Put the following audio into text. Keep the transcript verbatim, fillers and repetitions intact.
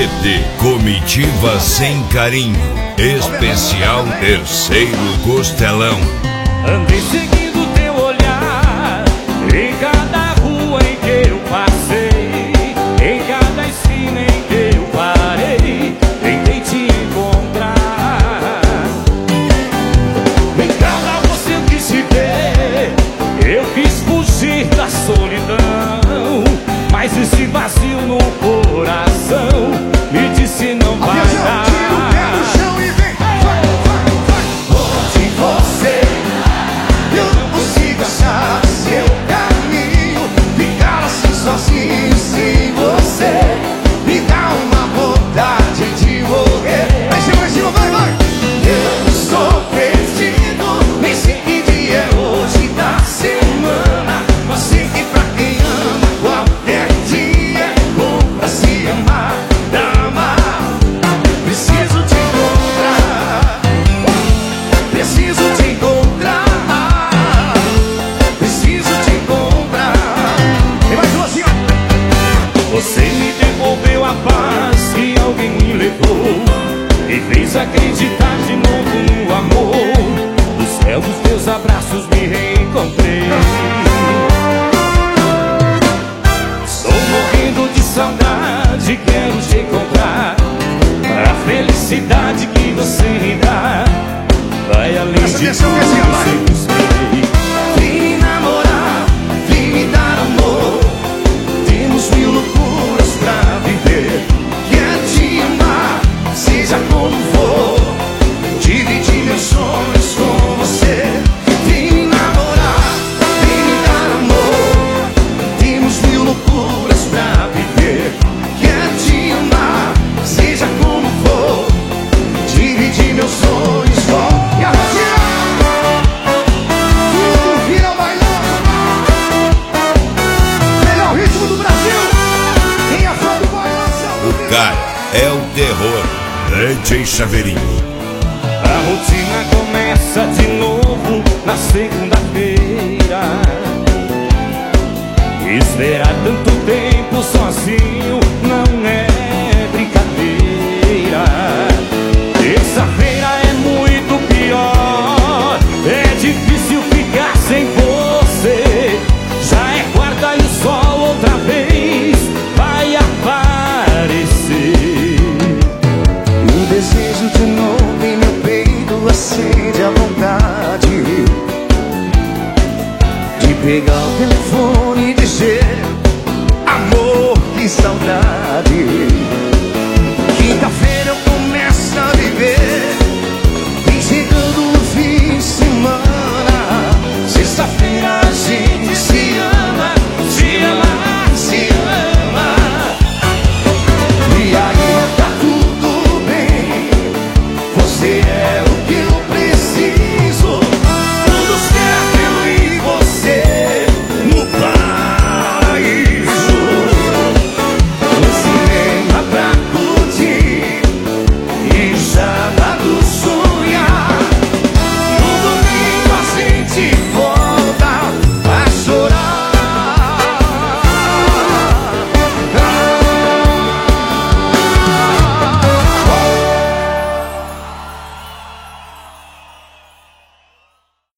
C D Comitiva Sem Carinho, especial Terceiro Costelão. Andei seguindo teu olhar em cada rua em que eu passei, em cada esquina em que eu parei, tentei te encontrar. Em cada você eu quis te ver, eu quis fugir da solidão, mas esse vazio no coração me disse não vai dar. Onde você, eu não consigo achar seu caminho. Ficar assim sozinho sem você me dá uma vontade de morrer. Vai, vai, vai, vai, vai. Eu estou perdido, nem sei que dia é hoje da semana, mas sei que pra quem ama qualquer dia é bom pra se amar, amar. Preciso te encontrar, preciso te encontrar, preciso te encontrar. E mais uma assim, ó. Você me devolveu a paz que alguém me levou e fez acreditar de novo no amor. No céu dos teus abraços me reencontrei. Estou morrendo de saudade, quero te encontrar. A felicidade que você me dá vai além Presta de atenção tudo que assim, ó, vai. que eu sei. Vem me namorar, vem me dar amor. Temos mil loucuras pra viver. Quero te amar, seja como for. Dividir meus sonhos com você. Vem me namorar, vem me dar amor. Temos mil loucuras pra viver. Quero te amar, seja como for. Dividir meus sonhos com. E a rotina! Tudo vira bailão. Melhor ritmo do Brasil. Quem é fã do bailão? O cara é o terror, D J Chaveirinho. A rotina começa de novo na segunda-feira. Esperar tanto tempo sozinho não é brincadeira. Terça-feira é muito pior, é difícil ficar sem você. Já é quarta e o sol outra vez vai aparecer. O desejo de novo em meu peito acende a vontade de pegar o telefone e dizer: amor, que saudade.